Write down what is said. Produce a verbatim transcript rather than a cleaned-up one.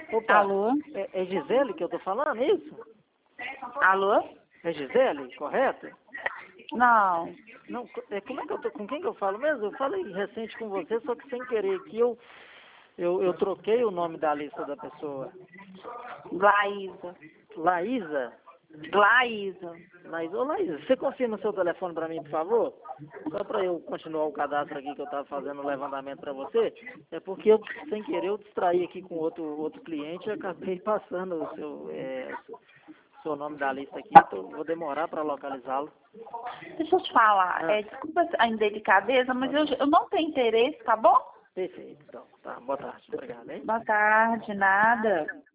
Opa, Alô? é, é Gisele que eu tô falando, é isso? Alô? É Gisele, correto? Não. Não, co- é, como é que eu tô, com quem que eu falo mesmo? Eu falei recente com você, só que sem querer que eu, eu, eu troquei o nome da lista da pessoa. Laísa. Laísa? Laísa. Laísa, ô Laísa, você confirma seu telefone pra mim, por favor? Só pra eu continuar o cadastro aqui que eu tava fazendo o levantamento pra você. É porque eu, sem querer, eu distraí aqui com outro, outro cliente e acabei passando o seu, é, seu nome da lista aqui. Tô- vou demorar pra localizá-lo. Deixa eu te falar. Ah, É, desculpa a indelicadeza, mas eu, eu não tenho interesse, tá bom? perfeito, então. Tá, boa tarde. Obrigado, hein? Boa tarde, nada.